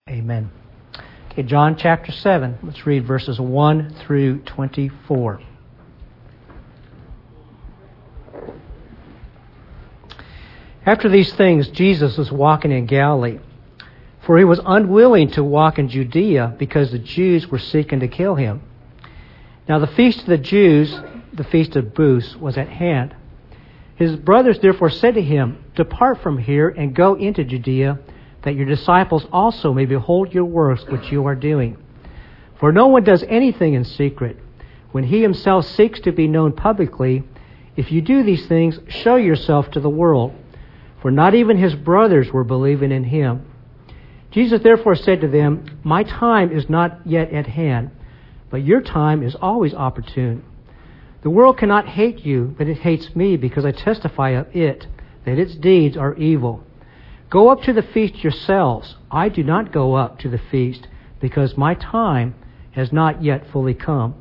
Amen. Okay, John chapter 7. Let's read verses 1 through 24. After these things, Jesus was walking in Galilee, for he was unwilling to walk in Judea because the Jews were seeking to kill him. Now the feast of the Jews, the feast of Booths, was at hand. His brothers therefore said to him, "Depart from here and go into Judea, that your disciples also may behold your works which you are doing. For no one does anything in secret. When he himself seeks to be known publicly, if you do these things, show yourself to the world." For not even his brothers were believing in him. Jesus therefore said to them, "My time is not yet at hand, but your time is always opportune. The world cannot hate you, but it hates me because I testify of it, that its deeds are evil. Go up to the feast yourselves. I do not go up to the feast, because my time has not yet fully come."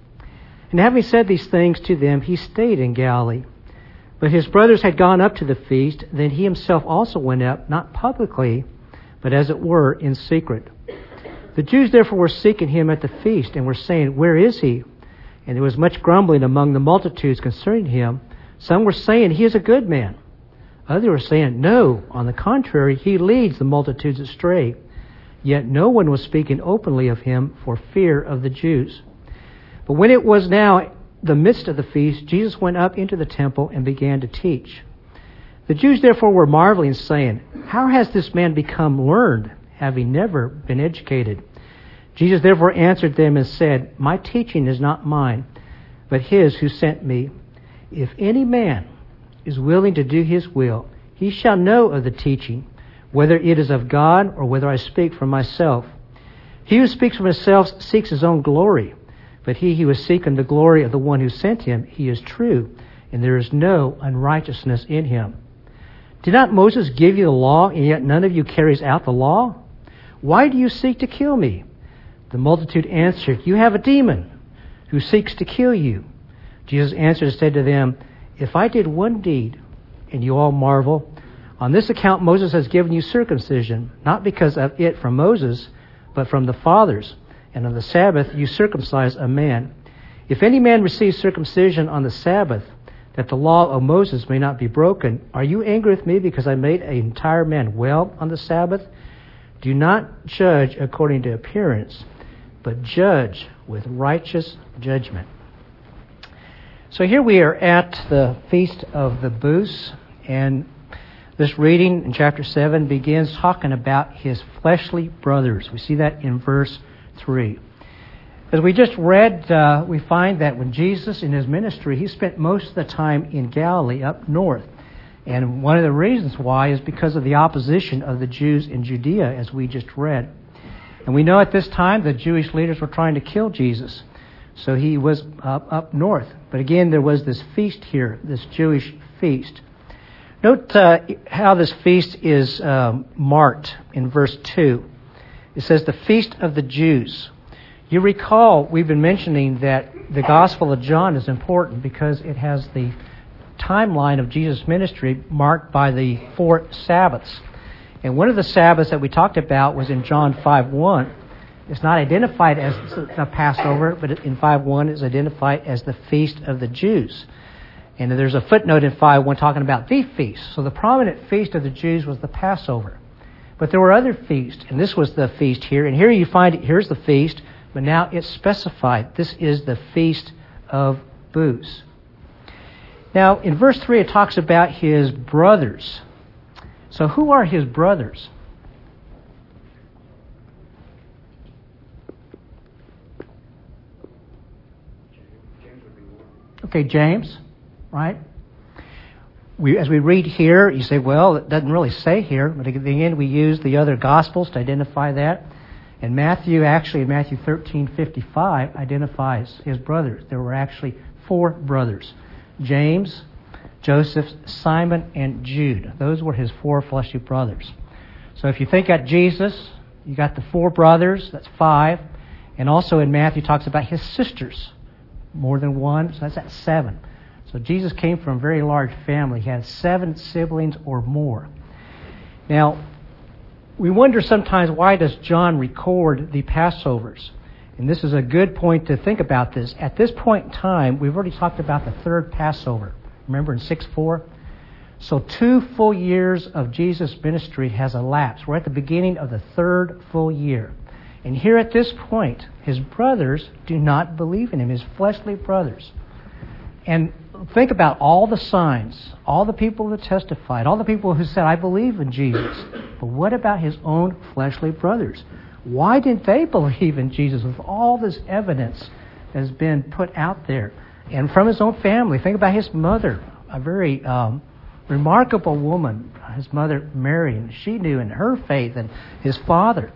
And having said these things to them, he stayed in Galilee. But his brothers had gone up to the feast. Then he himself also went up, not publicly, but as it were, in secret. The Jews therefore were seeking him at the feast, and were saying, "Where is he?" And there was much grumbling among the multitudes concerning him. Some were saying, "He is a good man." Others were saying, "No, on the contrary, he leads the multitudes astray." Yet no one was speaking openly of him for fear of the Jews. But when it was now the midst of the feast, Jesus went up into the temple and began to teach. The Jews therefore were marveling, saying, "How has this man become learned, having never been educated?" Jesus therefore answered them and said, "My teaching is not mine, but his who sent me. If any man is willing to do his will, he shall know of the teaching, whether it is of God or whether I speak from myself. He who speaks from himself seeks his own glory. But he who is seeking the glory of the one who sent him, he is true, and there is no unrighteousness in him. Did not Moses give you the law, and yet none of you carries out the law? Why do you seek to kill me?" The multitude answered, "You have a demon who seeks to kill you." Jesus answered and said to them, "If I did one deed, and you all marvel, on this account Moses has given you circumcision, not because of it from Moses, but from the fathers. And on the Sabbath you circumcise a man. If any man receives circumcision on the Sabbath, that the law of Moses may not be broken, are you angry with me because I made an entire man well on the Sabbath? Do not judge according to appearance, but judge with righteous judgment." So here we are at the Feast of the Booths, and this reading in chapter 7 begins talking about his fleshly brothers. We see that in verse 3. As we just read, we find that when Jesus in his ministry, he spent most of the time in Galilee up north. And one of the reasons why is because of the opposition of the Jews in Judea, as we just read. And we know at this time the Jewish leaders were trying to kill Jesus. So he was up north. But again, there was this feast here, this Jewish feast. Note how this feast is marked in verse 2. It says, "The Feast of the Jews." You recall, we've been mentioning that the Gospel of John is important because it has the timeline of Jesus' ministry marked by the 4 Sabbaths. And one of the Sabbaths that we talked about was in John 5:1. It's not identified as the Passover, but in 5:1 it's identified as the Feast of the Jews. And there's a footnote in 5:1 talking about the feast. So the prominent feast of the Jews was the Passover. But there were other feasts, and this was the feast here. And here you find, here's the feast, but now it's specified. This is the Feast of Booths. Now, in verse 3, it talks about his brothers. So who are his brothers? Okay, James, right? As we read here, you say, well, it doesn't really say here, but again, we use the other Gospels to identify that. And Matthew, actually, in Matthew 13:55, identifies his brothers. There were actually 4 brothers: James, Joseph, Simon, and Jude. Those were his 4 fleshly brothers. So if you think at Jesus, you got the 4 brothers, that's 5. And also in Matthew, talks about his sisters, more than 1, so that's at 7. So Jesus came from a very large family. He had 7 siblings or more. Now, We wonder sometimes, why does John record the Passovers? And this is a good point to think about this. At this point in time, we've already talked about the third Passover. Remember in 6:4? So 2 full years of Jesus' ministry has elapsed. We're at the beginning of the third full year. And here at this point, his brothers do not believe in him, his fleshly brothers. And think about all the signs, all the people who testified, all the people who said, I believe in Jesus. But what about his own fleshly brothers? Why didn't they believe in Jesus with all this evidence that has been put out there? And from his own family, think about his mother, a very remarkable woman, his mother Mary, and she knew in her faith, and his father.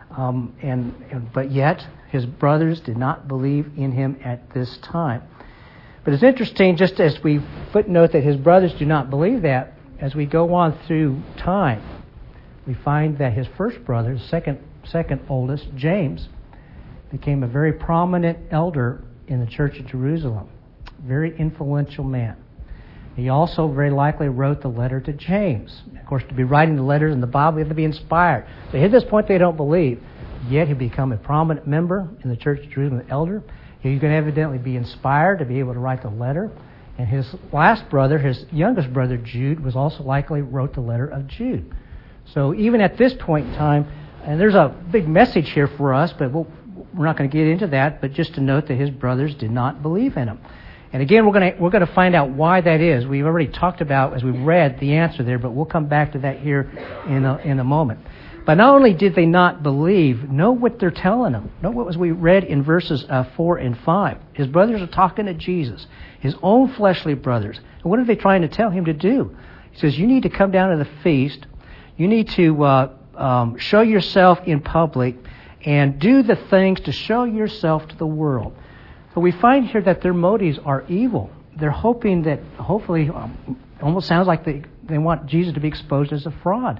But yet, his brothers did not believe in him at this time. But it's interesting, just as we footnote that his brothers do not believe that, as we go on through time, we find that his first brother, second oldest, James, became a very prominent elder in the church of Jerusalem. Very influential man. He also very likely wrote the letter to James. Of course, to be writing the letters in the Bible, you have to be inspired. So at this point, they don't believe. Yet he become a prominent member in the church of Jerusalem, an elder. He's going to evidently be inspired to be able to write the letter. And his last brother, his youngest brother, Jude, was also likely wrote the letter of Jude. So even at this point in time, and there's a big message here for us, but we're not going to get into that, but just to note that his brothers did not believe in him. And again, we're going to find out why that is. We've already talked about, as we read, the answer there, but we'll come back to that here in a moment. But not only did they not believe, know what they're telling them. Know what we read in verses 4 and 5. His brothers are talking to Jesus, his own fleshly brothers. And what are they trying to tell him to do? He says, you need to come down to the feast. You need to show yourself in public and do the things to show yourself to the world. So we find here that their motives are evil. They're hoping that, hopefully, almost sounds like they want Jesus to be exposed as a fraud.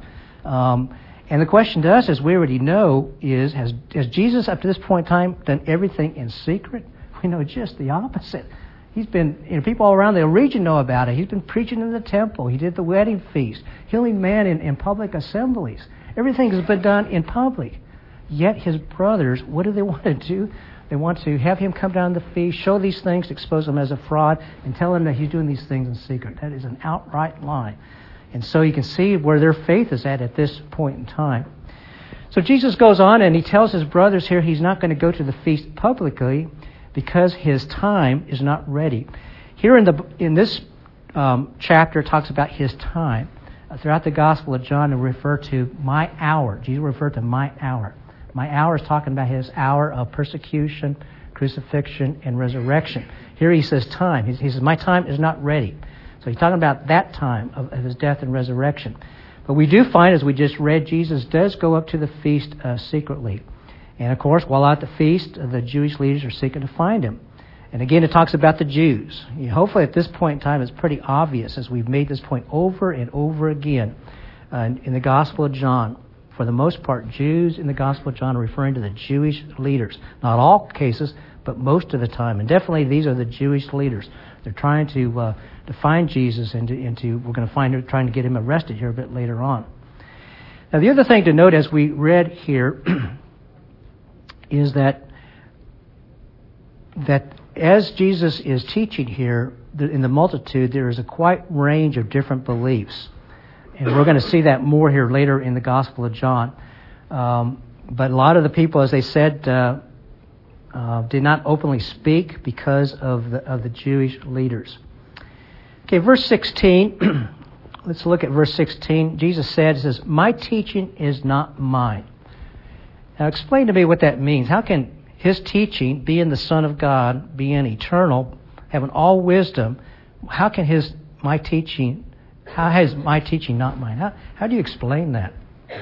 And the question to us, as we already know, is, has Jesus up to this point in time done everything in secret? We know just the opposite. He's been, people all around the region know about it. He's been preaching in the temple. He did the wedding feast, healing men in public assemblies. Everything has been done in public. Yet his brothers, what do they want to do? They want to have him come down to the feast, show these things, expose him as a fraud, and tell him that he's doing these things in secret. That is an outright lie. And so you can see where their faith is at this point in time. So Jesus goes on and he tells his brothers here he's not going to go to the feast publicly because his time is not ready. Here in this chapter it talks about his time. Throughout the Gospel of John, it referred to my hour. Jesus referred to my hour. My hour is talking about his hour of persecution, crucifixion, and resurrection. Here he says time. He says, my time is not ready. So he's talking about that time of his death and resurrection. But we do find, as we just read, Jesus does go up to the feast secretly. And of course, while at the feast, the Jewish leaders are seeking to find him. And again, it talks about the Jews. Hopefully at this point in time, it's pretty obvious, as we've made this point over and over again in the Gospel of John. For the most part, Jews in the Gospel of John are referring to the Jewish leaders. Not all cases, but most of the time. And definitely these are the Jewish leaders. They're trying to find Jesus and we're going to find her trying to get him arrested here a bit later on. Now the other thing to note as we read here is that as Jesus is teaching here in the multitude, there is a quite range of different beliefs. And we're going to see that more here later in the Gospel of John. But a lot of the people, as they said, did not openly speak because of the Jewish leaders. Okay, verse 16. Let's look at verse 16. Jesus says, my teaching is not mine. Now explain to me what that means. How can his teaching, being the Son of God, being eternal, having all wisdom, how has my teaching not mine? How do you explain that?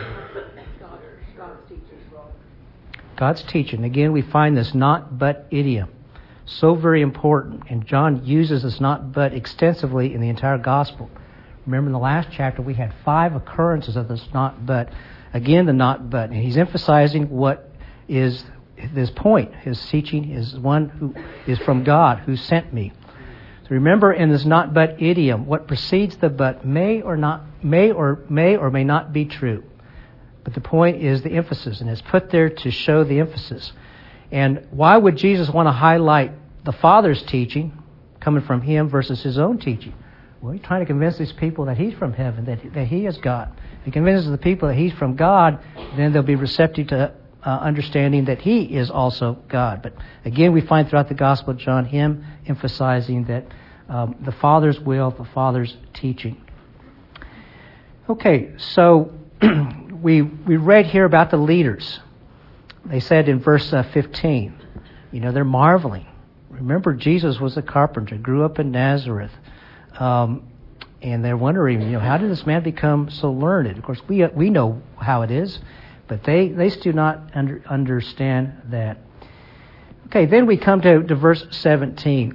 God's teaching. Again, we find this not but idiom. So very important. And John uses this not but extensively in the entire gospel. Remember in the last chapter we had 5 occurrences of this not but. Again, the not but. And he's emphasizing what is his point. His teaching is one who is from God, who sent me. So remember in this not but idiom, what precedes the but may or may not be true. But the point is the emphasis, and it's put there to show the emphasis. And why would Jesus want to highlight the Father's teaching coming from Him versus His own teaching? Well, He's trying to convince these people that He's from heaven, that He is God. If He convinces the people that He's from God, then they'll be receptive to understanding that He is also God. But again, we find throughout the Gospel of John Him emphasizing that the Father's will, the Father's teaching. Okay, so we read here about the leaders. They said in verse 15, they're marveling. Remember, Jesus was a carpenter, grew up in Nazareth. And they're wondering, how did this man become so learned? Of course, we know how it is, but they still not understand that. Okay, then we come to verse 17.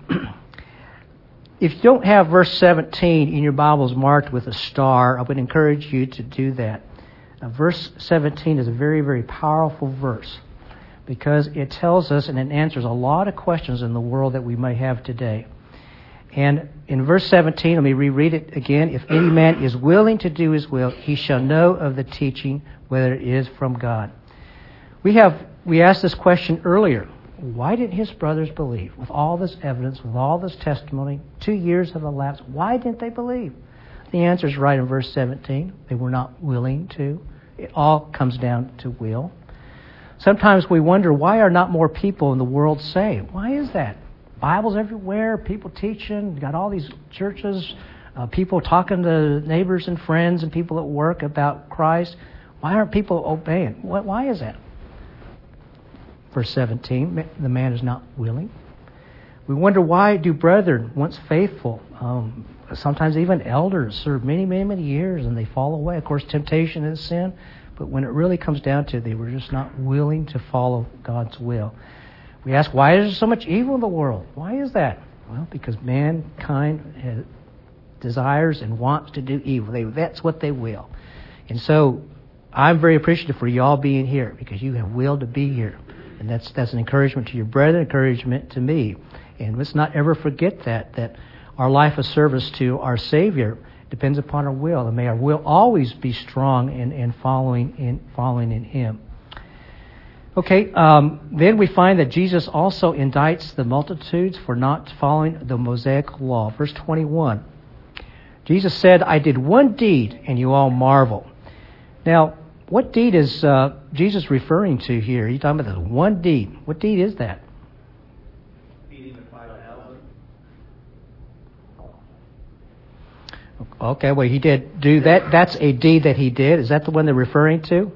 If you don't have verse 17 in your Bibles marked with a star, I would encourage you to do that. Verse 17 is a very, very powerful verse because it tells us and it answers a lot of questions in the world that we may have today. And in verse 17, let me reread it again. If any man is willing to do his will, he shall know of the teaching whether it is from God. We asked this question earlier. Why didn't his brothers believe? With all this evidence, with all this testimony, 2 years have elapsed. Why didn't they believe? The answer is right in verse 17. They were not willing to. It all comes down to will. Sometimes we wonder, why are not more people in the world saved? Why is that? Bibles everywhere, people teaching, got all these churches, people talking to neighbors and friends and people at work about Christ. Why aren't people obeying? Why is that? Verse 17, the man is not willing. We wonder, why do brethren, once faithful, sometimes even elders, serve many, many, many years and they fall away? Of course, temptation is sin, but when it really comes down to it, they were just not willing to follow God's will. We ask, why is there so much evil in the world? Why is that? Well, because mankind desires and wants to do evil. That's what they will. And so I'm very appreciative for you all being here because you have will to be here. And that's an encouragement to your brethren, encouragement to me. And let's not ever forget that our life of service to our Savior depends upon our will. And may our will always be strong in following in Him. Okay, then we find that Jesus also indicts the multitudes for not following the Mosaic law. Verse 21. Jesus said, I did one deed, and you all marvel. Now, what deed is Jesus referring to here? He's talking about the one deed. What deed is that? Feeding the 5,000. Okay, well, he did do that. That's a deed that he did. Is that the one they're referring to?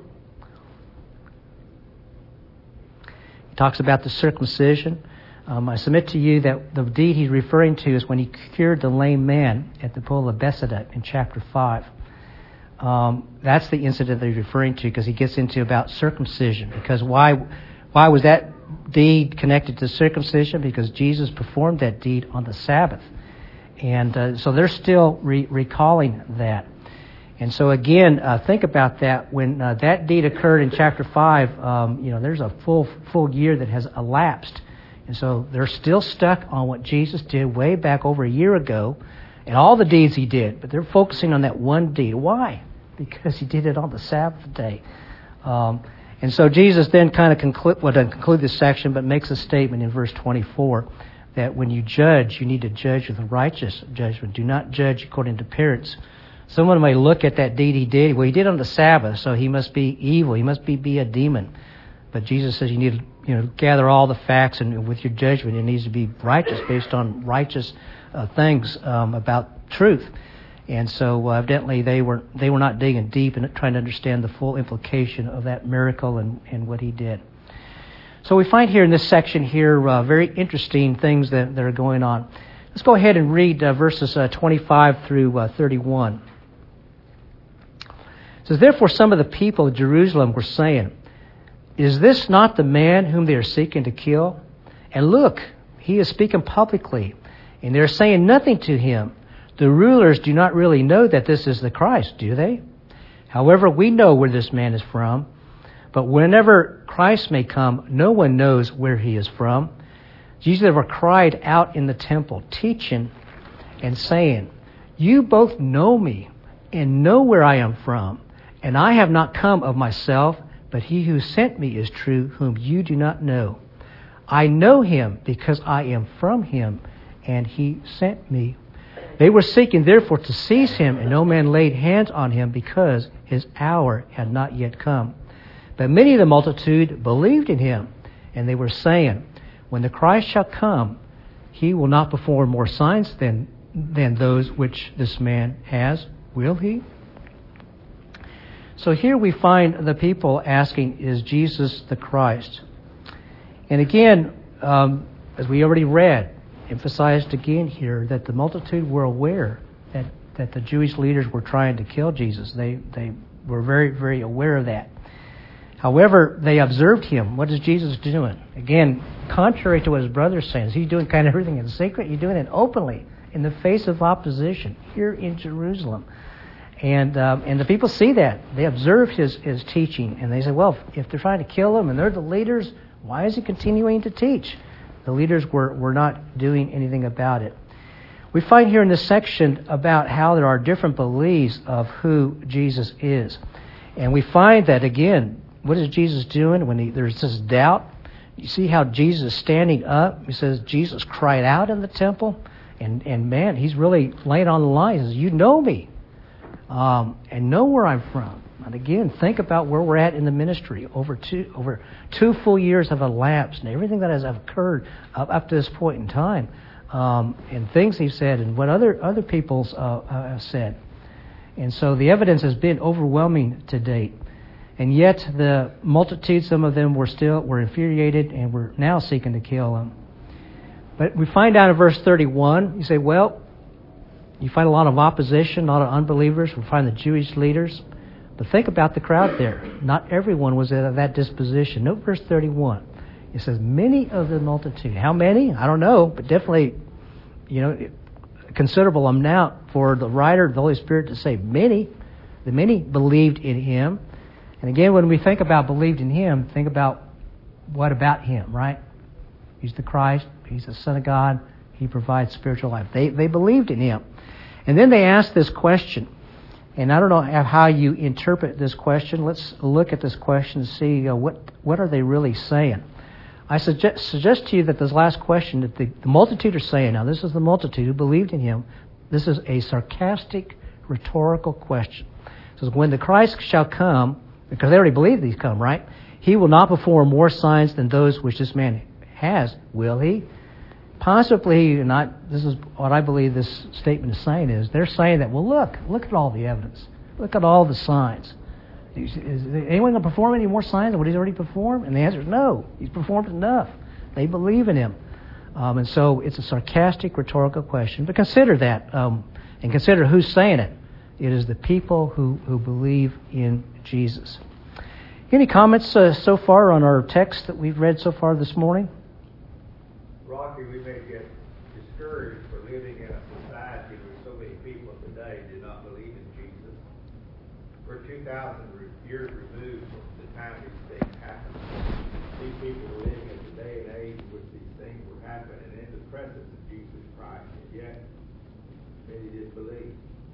He talks about the circumcision. I submit to you that the deed he's referring to is when he cured the lame man at the pool of Bethesda in chapter 5. That's the incident that he's referring to because he gets into about circumcision. Because why was that deed connected to circumcision? Because Jesus performed that deed on the Sabbath. And so they're still recalling that. And so again, think about that. When that deed occurred in chapter 5, there's a full year that has elapsed. And so they're still stuck on what Jesus did way back over a year ago and all the deeds he did. But they're focusing on that one deed. Why? Because he did it on the Sabbath day. And so Jesus then kind of conclude this section, but makes a statement in verse 24 that when you judge, you need to judge with a righteous judgment. Do not judge according to appearance. Someone may look at that deed he did. Well, he did on the Sabbath, so he must be evil. He must be a demon. But Jesus says you need to gather all the facts, and with your judgment, it needs to be righteous, based on righteous things about truth. And so evidently they were not digging deep and trying to understand the full implication of that miracle and what he did. So we find here in this section here very interesting things that are going on. Let's go ahead and read verses 25 through 31. It says, Therefore some of the people of Jerusalem were saying, Is this not the man whom they are seeking to kill? And look, he is speaking publicly, and they are saying nothing to him. The rulers do not really know that this is the Christ, do they? However, we know where this man is from. But whenever Christ may come, no one knows where he is from. Jesus ever cried out in the temple, teaching and saying, You both know me and know where I am from. And I have not come of myself, but he who sent me is true, whom you do not know. I know him because I am from him, and he sent me. They were seeking therefore to seize him, and no man laid hands on him because his hour had not yet come. But many of the multitude believed in him, and they were saying, when the Christ shall come, he will not perform more signs than those which this man has, will he? So here we find the people asking, is Jesus the Christ? And again, as we already read, emphasized again here that the multitude were aware that the Jewish leaders were trying to kill Jesus. They were very, very aware of that. However, they observed him. What is Jesus doing? Again, contrary to what his brother's saying, is he doing kind of everything in secret? He's doing it openly in the face of opposition here in Jerusalem. And the people see that. They observe his teaching, and they say, well, if they're trying to kill him and they're the leaders, why is he continuing to teach? The leaders were not doing anything about it. We find here in this section about how there are different beliefs of who Jesus is. And we find that, again, what is Jesus doing when there's this doubt? You see how Jesus is standing up. He says Jesus cried out in the temple. And man, he's really laying on the line. He says, you know me and know where I'm from. And again, think about where we're at in the ministry. Over two full years have elapsed, and everything that has occurred up to this point in time, and things he's said, and what other people have said. And so the evidence has been overwhelming to date. And yet the multitude, some of them were infuriated and were now seeking to kill him. But we find out in verse 31, you say, well, you find a lot of opposition, a lot of unbelievers. We find the Jewish leaders. But think about the crowd there. Not everyone was of that disposition. Note verse 31. It says, many of the multitude. How many? I don't know, but definitely, a considerable amount for the writer of the Holy Spirit to say many. The many believed in him. And again, when we think about believed in him, think about what about him, right? He's the Christ. He's the Son of God. He provides spiritual life. They believed in him. And then they asked this question. And I don't know how you interpret this question. Let's look at this question and see what are they really saying. I suggest to you that this last question that the multitude are saying, now this is the multitude who believed in him, this is a sarcastic, rhetorical question. It says, when the Christ shall come, because they already believe he's come, right? He will not perform more signs than those which this man has, will he? Possibly not. This is what I believe this statement is saying is they're saying that, well, look at all the evidence. Look at all the signs. Is anyone going to perform any more signs than what he's already performed? And the answer is no. He's performed enough. They believe in him. And so it's a sarcastic, rhetorical question. But consider that and consider who's saying it. It is the people who believe in Jesus. Any comments so far on our text that we've read so far this morning? Rocky, we may get discouraged for living in a society where so many people today do not believe in Jesus. We're 2,000 years removed from the time these things happened. These people are living in the day and age in which these things were happening in the presence of Jesus Christ, and yet many didn't believe.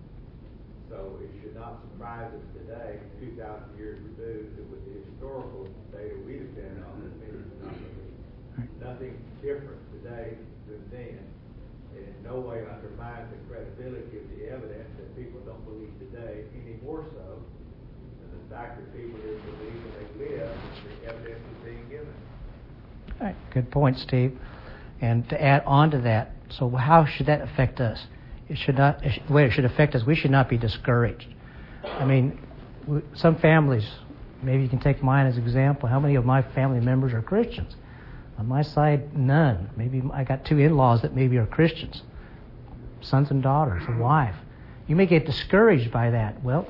So it should not surprise us today, 2,000 years removed, that with the historical data we depend on, that many do not believe. Nothing different today than then. It in no way undermines the credibility of the evidence that people don't believe today, any more so than the fact that people didn't believe when they lived, the evidence is being given. All right. Good point, Steve. And to add on to that, so how should that affect us? It should not. The way it should affect us, we should not be discouraged. I mean, some families, maybe you can take mine as an example. How many of my family members are Christians? On my side, none. Maybe I got two in-laws that maybe are Christians, sons and daughters, a wife. You may get discouraged by that. Well,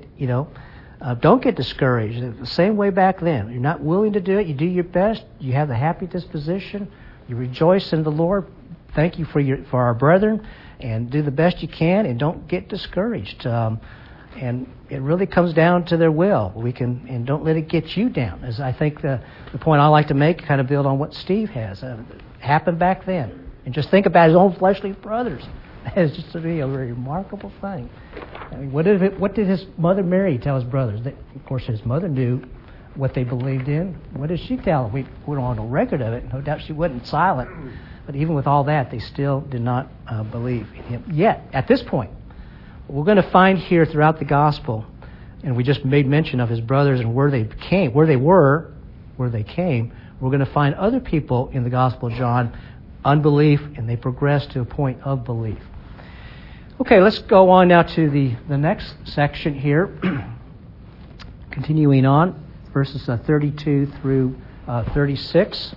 don't get discouraged. The same way back then. You're not willing to do it. You do your best. You have the happy disposition. You rejoice in the Lord. Thank you for our brethren, and do the best you can, and don't get discouraged. And it really comes down to their will. And don't let it get you down. As I think the point I like to make, kind of build on what Steve has. Happened back then. And just think about his own fleshly brothers. It's just a very remarkable thing. I mean, what did his mother Mary tell his brothers? Of course, his mother knew what they believed in. What did she tell them? We don't have no record of it. No doubt she wasn't silent. But even with all that, they still did not believe in him. Yet, at this point, we're going to find here throughout the gospel, and we just made mention of his brothers and where they came. We're going to find other people in the Gospel of John, unbelief, and they progress to a point of belief. Okay, let's go on now to the next section here. Continuing on, verses 32 through 36.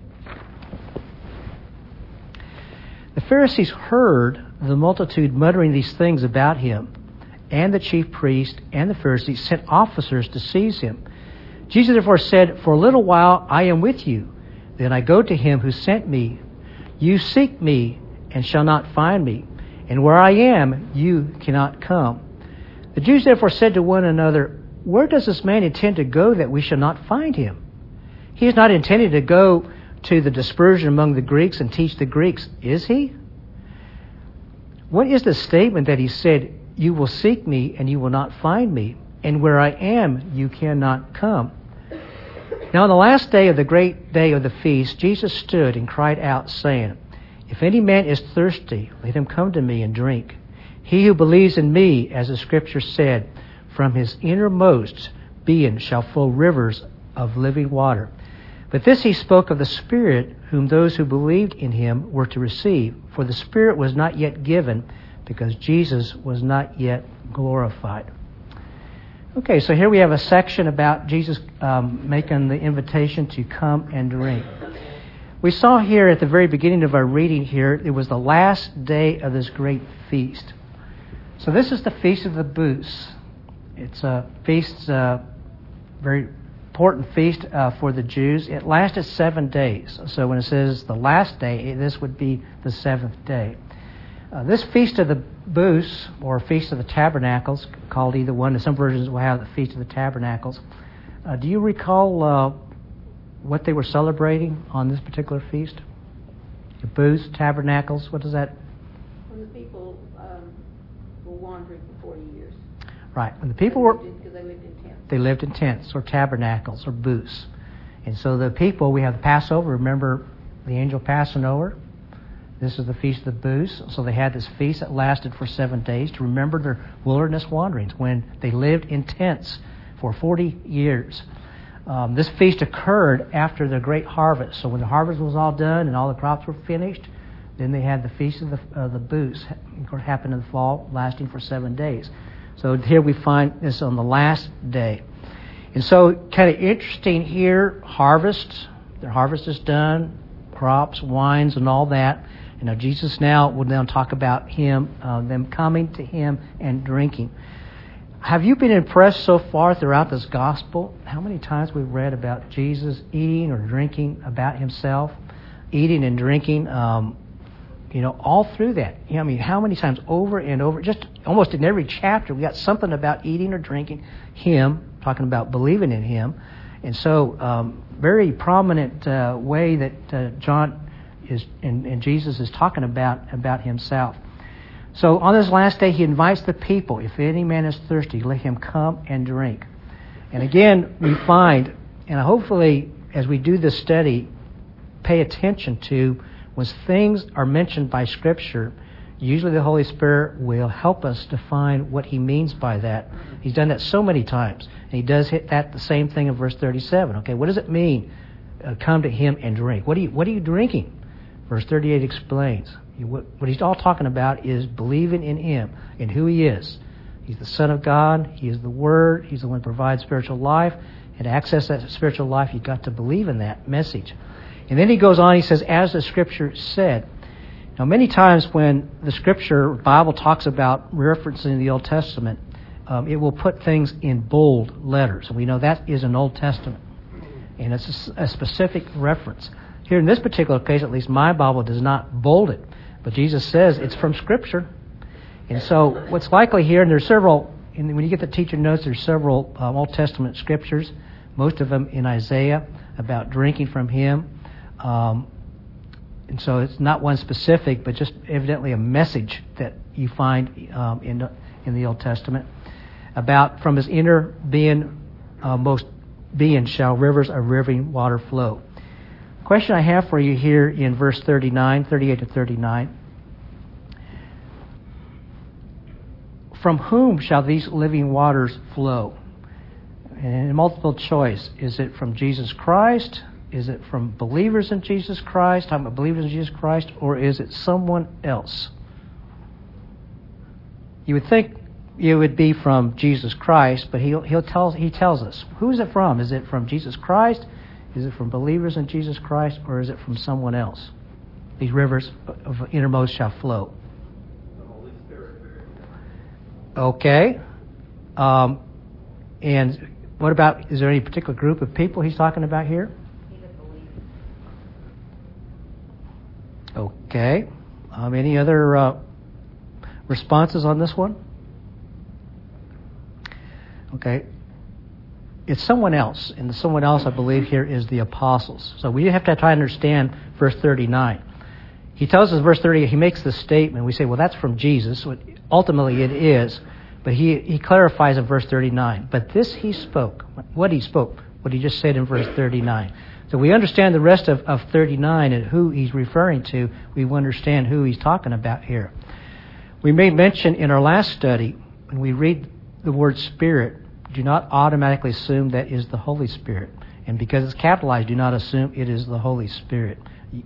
The Pharisees heard the multitude muttering these things about him, and the chief priest and the Pharisees sent officers to seize him. Jesus therefore said, "For a little while I am with you, then I go to him who sent me. You seek me and shall not find me, and where I am you cannot come." The Jews therefore said to one another, "Where does this man intend to go that we shall not find him? He is not intended to go to the dispersion among the Greeks and teach the Greeks, is he? What is the statement that he said, 'You will seek me and you will not find me, and where I am you cannot come'?" Now on the last day of the great day of the feast, Jesus stood and cried out, saying, "If any man is thirsty, let him come to me and drink. He who believes in me, as the Scripture said, from his innermost being shall flow rivers of living water." But this he spoke of the Spirit, whom those who believed in him were to receive. For the Spirit was not yet given, because Jesus was not yet glorified. Okay, so here we have a section about Jesus making the invitation to come and drink. We saw here at the very beginning of our reading here, it was the last day of this great feast. So this is the Feast of the Booths. It's a feast, very important feast for the Jews. It lasted 7 days. So when it says the last day, this would be the 7th day. This Feast of the Booths, or Feast of the Tabernacles, called either one, and some versions will have the Feast of the Tabernacles. Do you recall what they were celebrating on this particular feast? The Booths, Tabernacles, what is that? When the people were wandering for 40 years. Right. When the people were... Because they lived in tents. They lived in tents, or tabernacles, or booths. And so the people, we have the Passover. Remember the angel passing over? This is the Feast of the Booths. So they had this feast that lasted for 7 days to remember their wilderness wanderings when they lived in tents for 40 years. This feast occurred after the great harvest. So when the harvest was all done and all the crops were finished, then they had the Feast of the Booths. Of course, it happened in the fall, lasting for 7 days. So here we find this on the last day. And so kind of interesting here, harvest. The harvest is done, crops, wines, and all that. And now Jesus will now talk about him, them coming to him and drinking. Have you been impressed so far throughout this gospel? How many times we've read about Jesus eating or drinking about himself, eating and drinking, all through that. I mean, how many times over and over, just almost in every chapter, we got something about eating or drinking him, talking about believing in him. And so, very prominent way that John is and Jesus is talking about himself. So on this last day, he invites the people, if any man is thirsty, let him come and drink. And again, we find, and hopefully as we do this study, pay attention to when things are mentioned by Scripture, usually the Holy Spirit will help us define what he means by that. He's done that so many times. And he does hit that the same thing in verse 37. Okay, what does it mean? Come to him and drink. What are you drinking? Verse 38 explains. What he's all talking about is believing in him and who he is. He's the Son of God. He is the Word. He's the one who provides spiritual life. And to access that spiritual life, you've got to believe in that message. And then he goes on, he says, as the Scripture said. Now, many times when the Scripture, Bible talks about referencing the Old Testament, it will put things in bold letters. And we know that is an Old Testament. And it's a specific reference. Here in this particular case, at least my Bible does not bold it. But Jesus says it's from Scripture. And so what's likely here, and there's several, and when you get the teacher notes, there's several Old Testament Scriptures, most of them in Isaiah, about drinking from him. And so it's not one specific, but just evidently a message that you find in the Old Testament about from his inner being, most being shall rivers of living water flow. Question I have for you here in verse 38 to 39. From whom shall these living waters flow? And in multiple choice, is it from Jesus Christ? Is it from believers in Jesus Christ? Talking about believers in Jesus Christ, or is it someone else? You would think it would be from Jesus Christ, but he tells us. Who is it from? Is it from Jesus Christ? Is it from believers in Jesus Christ, or is it from someone else? These rivers of innermost shall flow. The Holy Spirit. Okay. And what about, is there any particular group of people he's talking about here? Okay. Any other responses on this one? Okay. It's someone else, and the someone else, I believe, here is the apostles. So we have to try to understand verse 39. He tells us, verse 30, he makes this statement. We say, well, that's from Jesus. Ultimately, it is. But he clarifies in verse 39. But this he spoke. What he spoke, what he just said in verse 39. So we understand the rest of 39 and who he's referring to. We understand who he's talking about here. We made mention in our last study, when we read the word Spirit, do not automatically assume that is the Holy Spirit. And because it's capitalized, do not assume it is the Holy Spirit.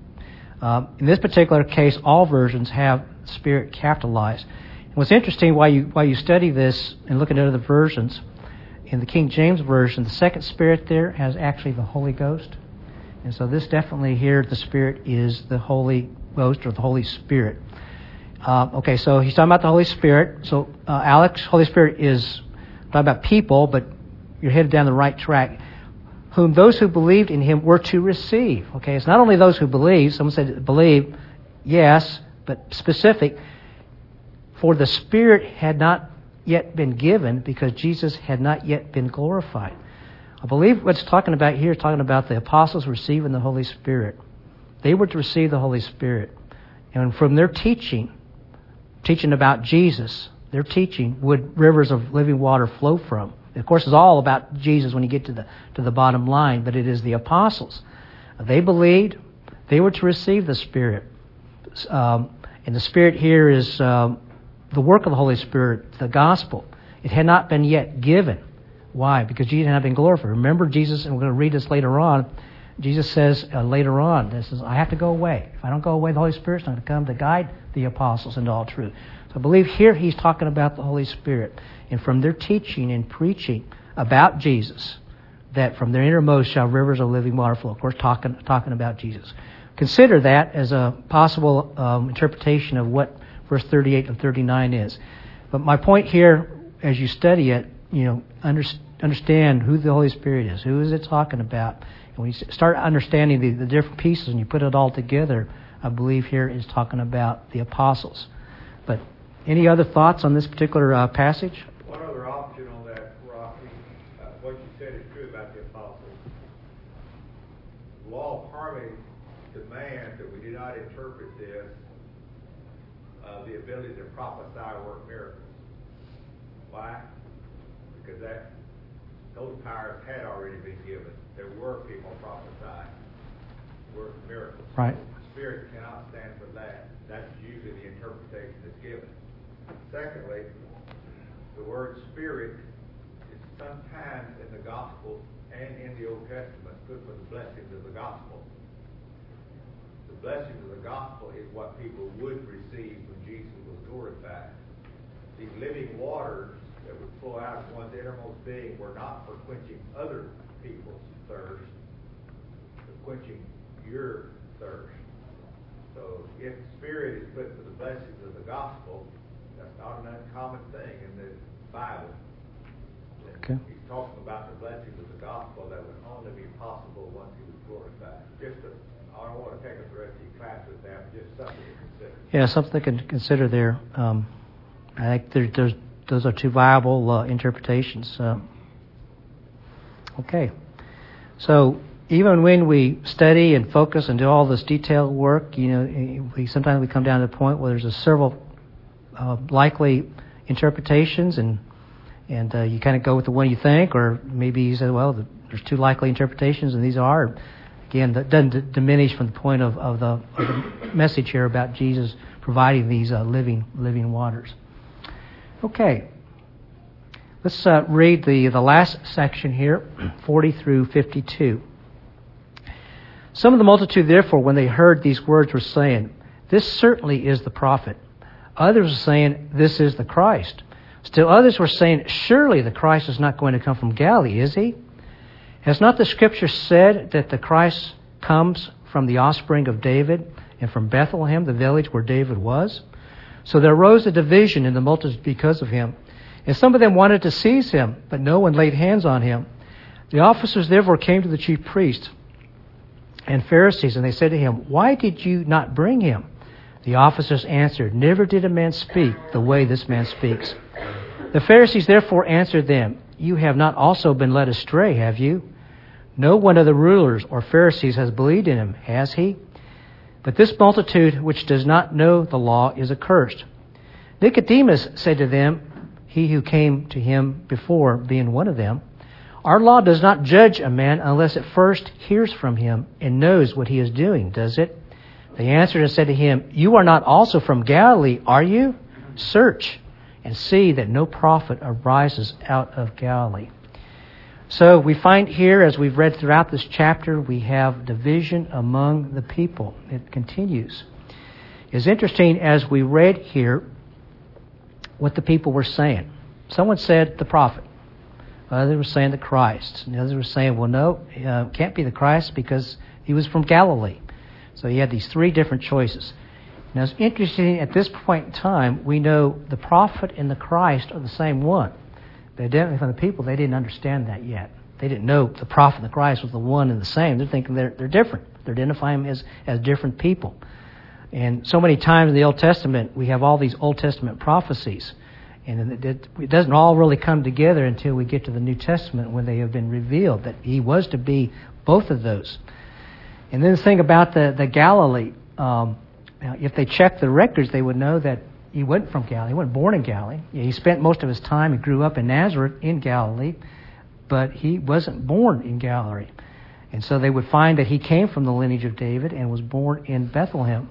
In this particular case, all versions have Spirit capitalized. And what's interesting, while you study this and look at other versions, in the King James Version, the second Spirit there has actually the Holy Ghost. And so this definitely here, the Spirit is the Holy Ghost or the Holy Spirit. Okay, so he's talking about the Holy Spirit. So, Alex, Holy Spirit is talking about people, but you're headed down the right track. Whom those who believed in him were to receive. Okay, it's not only those who believe. Someone said believe, yes, but specific. For the Spirit had not yet been given because Jesus had not yet been glorified. I believe what's talking about here is talking about the apostles receiving the Holy Spirit. They were to receive the Holy Spirit. And from their teaching about Jesus, their teaching would rivers of living water flow from. Of course, it's all about Jesus when you get to the bottom line, but it is the apostles. They believed. They were to receive the Spirit. And the Spirit here is the work of the Holy Spirit, the gospel. It had not been yet given. Why? Because Jesus had not been glorified. Remember Jesus, and we're going to read this later on, Jesus says later on, this is, I have to go away. If I don't go away, the Holy Spirit's not going to come to guide the apostles into all truth. So I believe here he's talking about the Holy Spirit. And from their teaching and preaching about Jesus, that from their innermost shall rivers of living water flow. Of course, talking about Jesus. Consider that as a possible interpretation of what verse 38 and 39 is. But my point here, as you study it, understand who the Holy Spirit is. Who is it talking about? And when you start understanding the different pieces and you put it all together, I believe here is talking about the apostles. But any other thoughts on this particular passage? One other option on that, Rocky, what you said is true about the apostles. Law of harmony demands that we do not interpret this the ability to prophesy or work miracles. Why? Because those powers had already been given. There were people prophesying, work miracles. Right. The Spirit cannot stand for that. That's usually the interpretation that's given. Secondly, the word Spirit is sometimes in the Gospel and in the Old Testament put for the blessings of the Gospel. The blessings of the Gospel is what people would receive when Jesus was glorified. These living waters that would flow out of one's innermost being were not for quenching other people's thirst, but quenching your thirst. So if the Spirit is put for the blessings of the Gospel, that's not an uncommon thing in the Bible. Okay. He's talking about the blessings of the Gospel that would only be possible once he was glorified. I don't want to take up the rest of your class with that, just something to consider. Yeah, something to consider there. I think those are two viable interpretations. Okay. So even when we study and focus and do all this detailed work, sometimes we come down to the point where there's several likely interpretations, and you kind of go with the one you think, or maybe you say, well, there's two likely interpretations, and these are. Again, that doesn't diminish from the point of the message here about Jesus providing these living waters. Okay, let's read the last section here, 40 through 52. Some of the multitude, therefore, when they heard these words, were saying, "This certainly is the prophet." Others were saying, "This is the Christ." Still others were saying, "Surely the Christ is not going to come from Galilee, is he? Has not the Scripture said that the Christ comes from the offspring of David and from Bethlehem, the village where David was?" So there arose a division in the multitude because of him. And some of them wanted to seize him, but no one laid hands on him. The officers therefore came to the chief priests and Pharisees, and they said to him, "Why did you not bring him?" The officers answered, "Never did a man speak the way this man speaks." The Pharisees therefore answered them, "You have not also been led astray, have you? No one of the rulers or Pharisees has believed in him, has he? But this multitude which does not know the law is accursed." Nicodemus said to them, he who came to him before, being one of them, "Our law does not judge a man unless it first hears from him and knows what he is doing, does it?" They answered and said to him, "You are not also from Galilee, are you? Search and see that no prophet arises out of Galilee." So we find here, as we've read throughout this chapter, we have division among the people. It continues. It's interesting as we read here what the people were saying. Someone said the prophet. Others were saying the Christ. And others were saying, well, no, it can't be the Christ because he was from Galilee. So you had these three different choices. Now it's interesting, at this point in time, we know the prophet and the Christ are the same one. But evidently from the people, they didn't understand that yet. They didn't know the prophet and the Christ was the one and the same. They're thinking they're different. They're identifying them as different people. And so many times in the Old Testament, we have all these Old Testament prophecies. And it doesn't all really come together until we get to the New Testament when they have been revealed that he was to be both of those. And then the thing about the Galilee, now if they checked the records, they would know that he wasn't from Galilee. He wasn't born in Galilee. He spent most of his time, he grew up in Nazareth in Galilee, but he wasn't born in Galilee. And so they would find that he came from the lineage of David and was born in Bethlehem.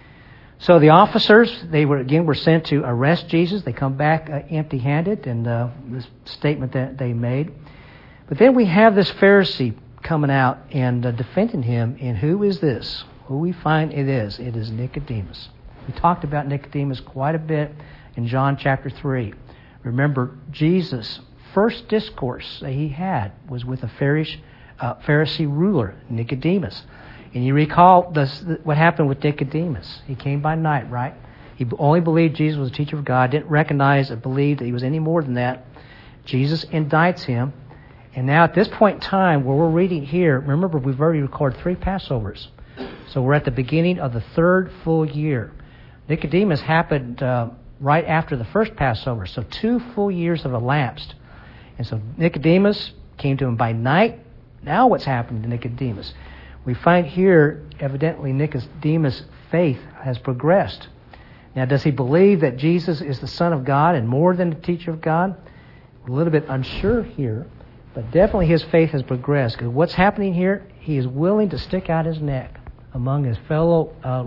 So the officers, they were sent to arrest Jesus. They come back empty-handed, and this statement that they made. But then we have this Pharisee coming out and defending him. And who is this? Who we find it is? It is Nicodemus. We talked about Nicodemus quite a bit in John chapter 3. Remember, Jesus' first discourse that he had was with a Pharisee ruler, Nicodemus. And you recall what happened with Nicodemus. He came by night, right? He only believed Jesus was a teacher of God, didn't recognize or believe that he was any more than that. Jesus indicts him. And now at this point in time, where we're reading here, remember we've already recorded 3 Passovers. So we're at the beginning of the 3rd full year. Nicodemus happened right after the first Passover. So 2 full years have elapsed. And so Nicodemus came to him by night. Now what's happened to Nicodemus? We find here, evidently, Nicodemus' faith has progressed. Now, does he believe that Jesus is the Son of God and more than a teacher of God? We're a little bit unsure here, but definitely his faith has progressed. Because what's happening here, he is willing to stick out his neck among his fellow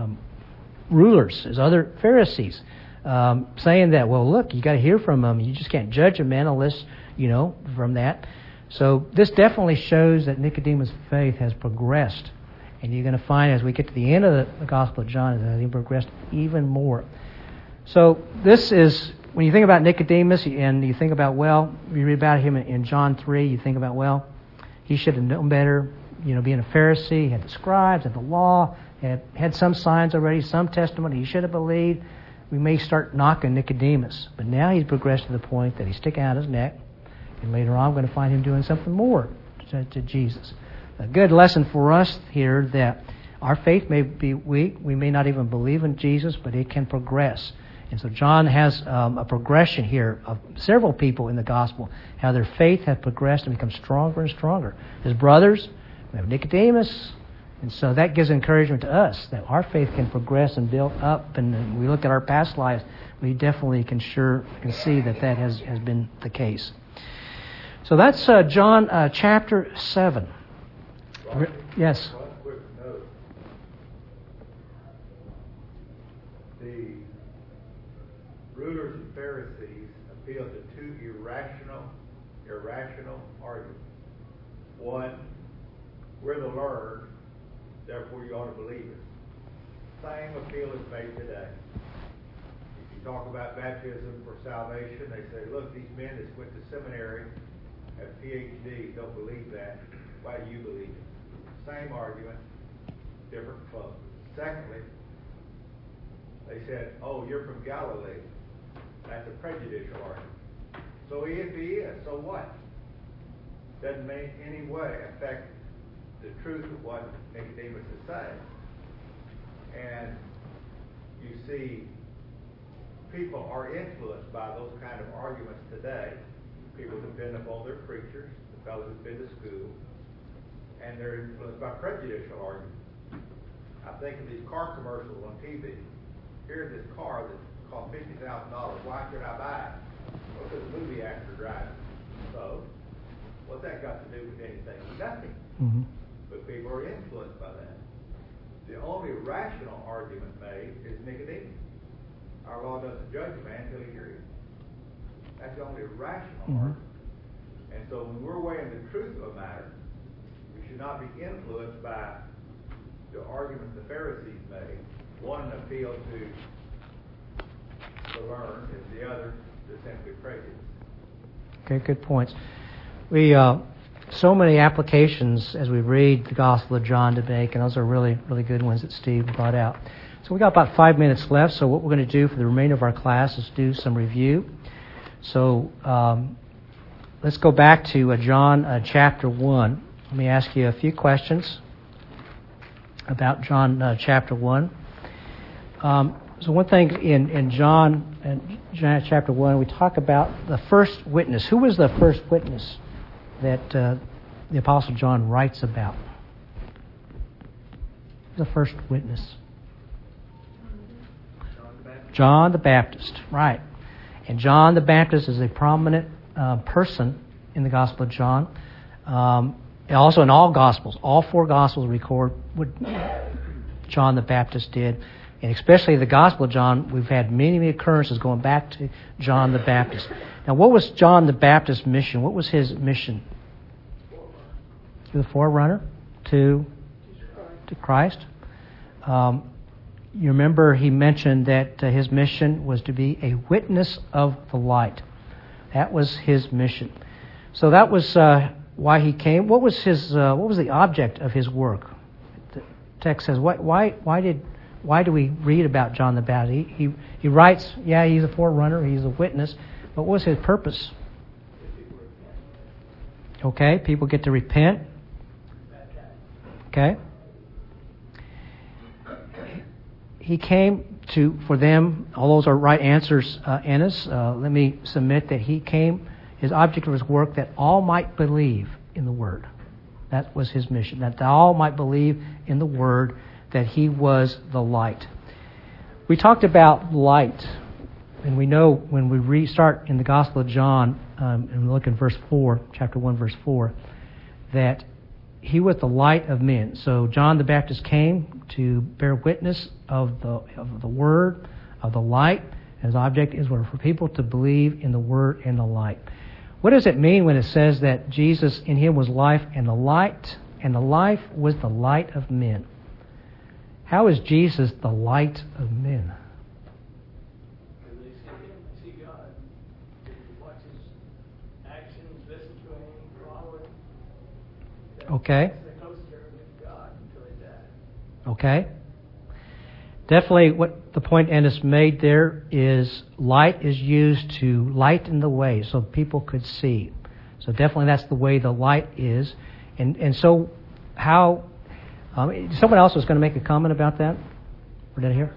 rulers, his other Pharisees, saying that, well, look, you got to hear from him. You just can't judge a man unless, from that. So this definitely shows that Nicodemus' faith has progressed. And you're going to find as we get to the end of the Gospel of John, that he progressed even more. So this is, when you think about Nicodemus and you think about, well, you read about him in John 3, you think about, well, he should have known better, being a Pharisee, he had the scribes, had the law, had some signs already, some testimony, he should have believed. We may start knocking Nicodemus. But now he's progressed to the point that he's sticking out his neck. And later on, I'm going to find him doing something more to Jesus. A good lesson for us here that our faith may be weak. We may not even believe in Jesus, but it can progress. And so John has a progression here of several people in the gospel, how their faith has progressed and become stronger and stronger. His brothers We have Nicodemus. And so that gives encouragement to us that our faith can progress and build up. And we look at our past lives, we definitely can see that has been the case. So that's John chapter 7. Yes. One quick note. The rulers and Pharisees appealed to two irrational arguments. One, we're the learned, therefore you ought to believe us. Same appeal is made today. If you talk about baptism for salvation, they say, look, these men that went to seminary, have PhDs, don't believe that. Why do you believe it? Same argument, different club. Secondly, they said, oh, you're from Galilee. That's a prejudicial argument. So if he is, so what? Doesn't in any way affect the truth of what Nicodemus is saying. And you see, people are influenced by those kind of arguments today. People depend upon their preachers, the fellows who've been to school, and they're influenced by prejudicial arguments. I think of these car commercials on TV. Here's this car that cost $50,000. Why should I buy it? Well, because the movie actor drives it. So, what's that got to do with anything? Nothing. Mm-hmm. But people are influenced by that. The only rational argument made is Nicodemus. Our law doesn't judge a man until he hears it. That's the only rational argument. And so when we're weighing the truth of a matter, we should not be influenced by the arguments the Pharisees made. One appealed to the learned, and the other to simply prejudice. Okay, good points. We so many applications as we read the Gospel of John to make, and those are really, really good ones that Steve brought out. So we got about 5 minutes left, so what we're going to do for the remainder of our class is do some review. So let's go back to John chapter 1. Let me ask you a few questions about John chapter 1. So one thing in John chapter 1, we talk about the first witness. Who was the first witness that the Apostle John writes about? The first witness. John the Baptist, right. And John the Baptist is a prominent person in the Gospel of John. Also in all Gospels, all 4 Gospels record what John the Baptist did. And especially the Gospel of John, we've had many, many occurrences going back to John the Baptist. Now, what was John the Baptist's mission? What was his mission? The forerunner to Christ. You remember he mentioned that his mission was to be a witness of the light. That was his mission. So that was why he came. What was the object of his work? The text says, why do we read about John the Baptist? He writes, yeah, he's a forerunner, he's a witness, but what was his purpose? Okay, people get to repent. Okay. He came for them, all those are right answers, Ennis. Let me submit that he came, his object of his work, that all might believe in the Word. That was his mission, that all might believe in the Word, that he was the light. We talked about light, and we know when we restart in the Gospel of John, and look in verse 4, chapter 1, verse 4, that he was the light of men. So John the Baptist came to bear witness of the Word, of the light. His object is for people to believe in the Word and the light. What does it mean when it says that Jesus in him was life, and the life was the light of men? How is Jesus the light of men? Because they see God. They watch his actions, listen to him, follow him. Okay. They're closer with God until they die. Okay. Definitely what the point Ennis made there is light is used to lighten the way so people could see. So definitely that's the way the light is. And so how... someone else was going to make a comment about that? Or did I hear?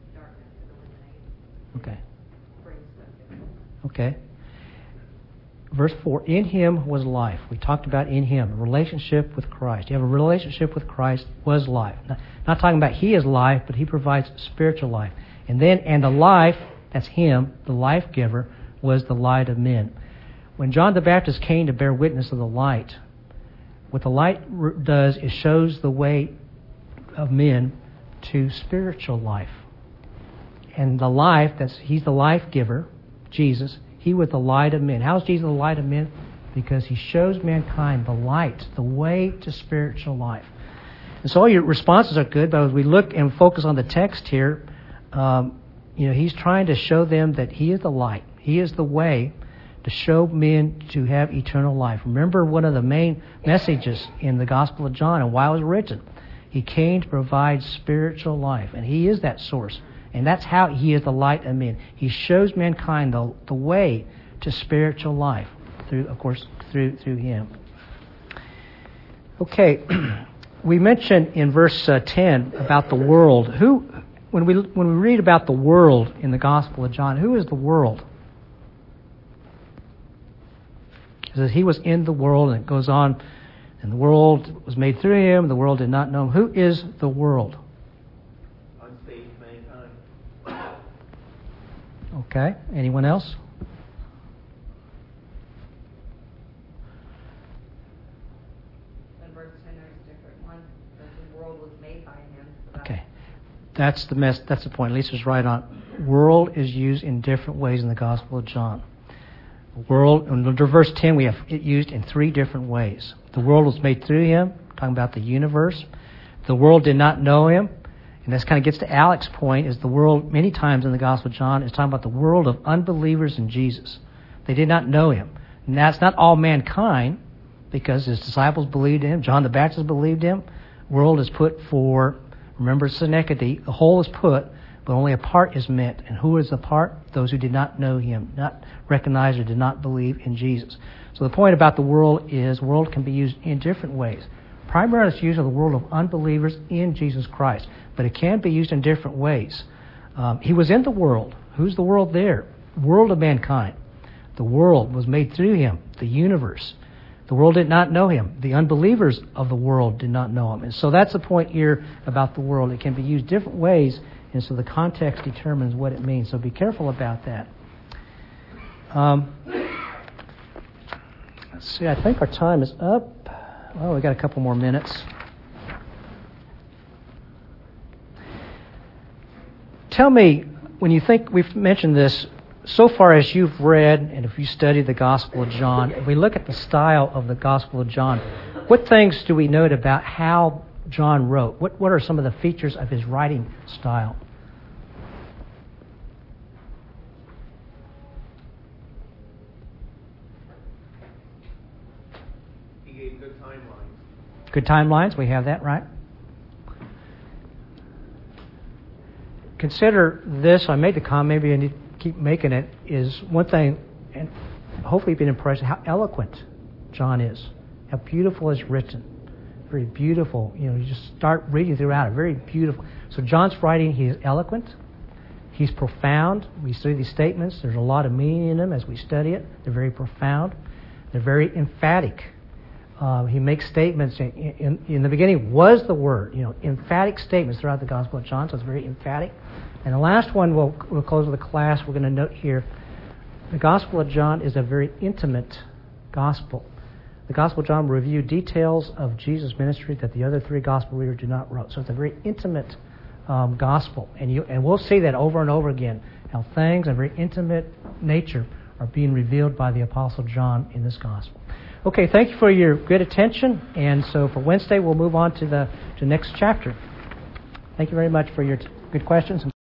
Okay. Okay. verse 4, in Him was life. We talked about in Him, a relationship with Christ. You have a relationship with Christ was life. Not talking about He is life, but He provides spiritual life. And the life, that's Him, the life giver, was the light of men. When John the Baptist came to bear witness of the light, what the light does is shows the way of men to spiritual life. And the life, He's the life giver, Jesus. He was the light of men. How is Jesus the light of men? Because He shows mankind the light, the way to spiritual life. And so all your responses are good, but as we look and focus on the text here, He's trying to show them that He is the light. He is the way to show men to have eternal life. Remember one of the main messages in the Gospel of John and why it was written. He came to provide spiritual life, and He is that source. And that's how He is the light of men. He shows mankind the way to spiritual life, through Him. Okay, we mentioned in verse 10 about the world. When we read about the world in the Gospel of John, who is the world? It says He was in the world, and it goes on, and the world was made through Him, the world did not know Him. Who is the world? Unsaved mankind. Okay. Anyone else? In verse 10 there's a different one. The world was made by Him. Okay. That's the point. Lisa's right on. World is used in different ways in the Gospel of John. World, in verse 10, we have it used in three different ways. The world was made through Him, talking about the universe. The world did not know Him. And this kind of gets to Alex's point, is the world, many times in the Gospel of John, is talking about the world of unbelievers in Jesus. They did not know Him. And that's not all mankind, because His disciples believed in Him. John the Baptist believed Him. World is put for, remember synecdoche, the whole is put, but only a part is meant. And who is the part? Those who did not know Him, not recognize or did not believe in Jesus. So the point about the world is, world can be used in different ways. Primarily it's used of the world of unbelievers in Jesus Christ, but it can be used in different ways. He was in the world. Who's the world there? World of mankind. The world was made through Him, the universe. The world did not know Him. The unbelievers of the world did not know Him. And so that's the point here about the world. It can be used different ways, and so the context determines what it means. So be careful about that. Let's see, I think our time is up. Oh, we got a couple more minutes. Tell me, when you think, we've mentioned this, so far as you've read, and if you study the Gospel of John, if we look at the style of the Gospel of John, what things do we note about how John wrote? What are some of the features of his writing style? He gave good timelines. Good timelines, we have that, right? Consider this, I made the comment, maybe I need to keep making it, is one thing, and hopefully you've been impressed how eloquent John is, how beautiful it's written. Very beautiful. You just start reading throughout it. Very beautiful. So John's writing, he is eloquent. He's profound. We study these statements. There's a lot of meaning in them as we study it. They're very profound. They're very emphatic. He makes statements in the beginning was the Word. Emphatic statements throughout the Gospel of John. So it's very emphatic. And the last one we'll close with the class. We're going to note here. The Gospel of John is a very intimate gospel. The Gospel of John will review details of Jesus' ministry that the other three Gospel readers do not write. So it's a very intimate gospel. And we'll see that over and over again, how things of very intimate nature are being revealed by the Apostle John in this gospel. Okay, thank you for your good attention. And so for Wednesday, we'll move on to the next chapter. Thank you very much for your good questions.